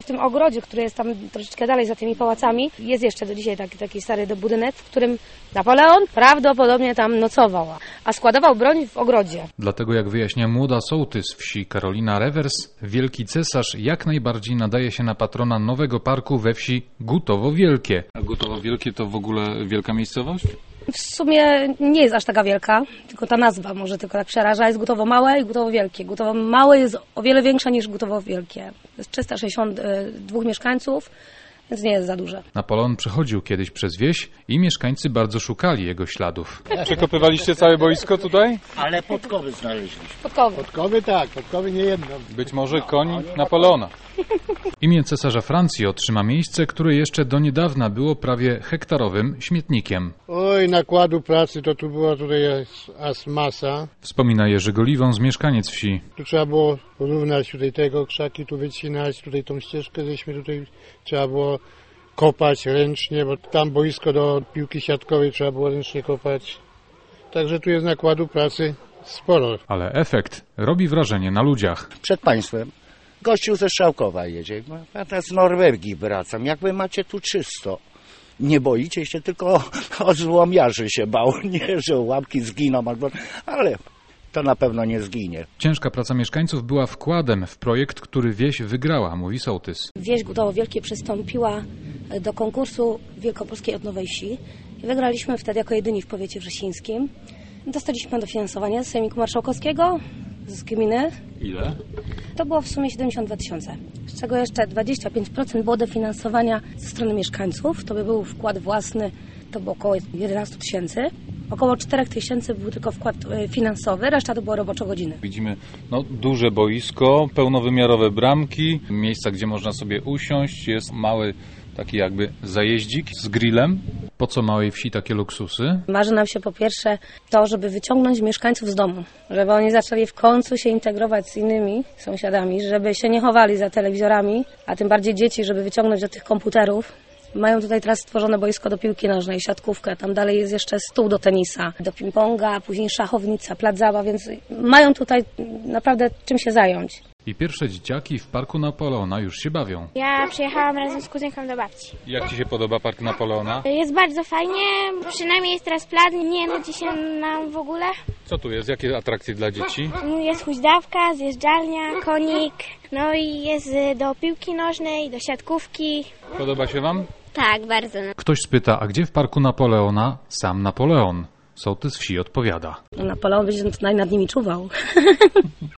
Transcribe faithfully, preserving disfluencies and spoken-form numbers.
W tym ogrodzie, który jest tam troszeczkę dalej za tymi pałacami, jest jeszcze do dzisiaj taki, taki stary budynek, w którym Napoleon prawdopodobnie tam nocował, a składował broń w ogrodzie. Dlatego, jak wyjaśnia młoda sołtys wsi Karolina Rewers, wielki cesarz jak najbardziej nadaje się na patrona nowego parku we wsi Gutowo Wielkie. A Gutowo Wielkie to w ogóle wielka miejscowość? W sumie nie jest aż taka wielka, tylko ta nazwa może tylko tak przeraża. Jest Gutowo Małe i Gutowo Wielkie. Gutowo Małe jest o wiele większe niż Gutowo Wielkie. Jest trzysta sześćdziesiąt dwóch mieszkańców, więc nie jest za duże. Napoleon przechodził kiedyś przez wieś i mieszkańcy bardzo szukali jego śladów. Przekopywaliście całe boisko tutaj? Ale podkowy znaleźliśmy. Podkowy. Podkowy tak, podkowy nie jedno. Być może koń Napoleona. Imię cesarza Francji otrzyma miejsce, które jeszcze do niedawna było prawie hektarowym śmietnikiem. Oj, nakładu pracy to tu była tutaj aż masa. Wspomina Jerzy Goliwon, mieszkaniec wsi. Tu trzeba było porównać tutaj tego krzaki, tu wycinać, tutaj tą ścieżkę żeśmy tutaj trzeba było kopać ręcznie, bo tam boisko do piłki siatkowej trzeba było ręcznie kopać. Także tu jest nakładu pracy sporo. Ale efekt robi wrażenie na ludziach. Przed państwem gościu ze Strzałkowa jedzie, ja teraz z Norwegii wracam, jak wy macie tu czysto. Nie boicie się, tylko o złomiarzy się bał, nie, że łapki zginą, albo, ale to na pewno nie zginie. Ciężka praca mieszkańców była wkładem w projekt, który wieś wygrała, mówi sołtys. Wieś Gutowo Wielkie przystąpiła do konkursu Wielkopolskiej Odnowej Wsi i wygraliśmy wtedy jako jedyni w powiecie wrzesińskim. Dostaliśmy dofinansowanie z Sejmiku Marszałkowskiego, z gminy. Ile? To było w sumie siedemdziesiąt dwa tysiące, z czego jeszcze dwadzieścia pięć procent było dofinansowania ze strony mieszkańców. To by był wkład własny, to było około jedenaście tysięcy. Około cztery tysiące był tylko wkład finansowy, reszta to było roboczo godziny. Widzimy no, duże boisko, pełnowymiarowe bramki, miejsca, gdzie można sobie usiąść, jest mały taki jakby zajeździk z grillem. Po co małej wsi takie luksusy? Marzy nam się po pierwsze to, żeby wyciągnąć mieszkańców z domu, żeby oni zaczęli w końcu się integrować z innymi sąsiadami, żeby się nie chowali za telewizorami, a tym bardziej dzieci, żeby wyciągnąć do tych komputerów. Mają tutaj teraz stworzone boisko do piłki nożnej, siatkówkę, tam dalej jest jeszcze stół do tenisa, do ping-ponga, później szachownica, plac zabaw, więc mają tutaj naprawdę czym się zająć. I pierwsze dzieciaki w parku Napoleona już się bawią. Ja przyjechałam razem z kuzynką do babci. Jak ci się podoba park Napoleona? Jest bardzo fajnie, przynajmniej jest teraz plac, nie nudzi się nam w ogóle. Co tu jest? Jakie atrakcje dla dzieci? Jest huśdawka, zjeżdżalnia, konik, no i jest do piłki nożnej, do siatkówki. Podoba się wam? Tak, bardzo. Ktoś spyta, a gdzie w parku Napoleona sam Napoleon? Sołtys wsi odpowiada. Napoleon będzie tutaj nad nimi czuwał.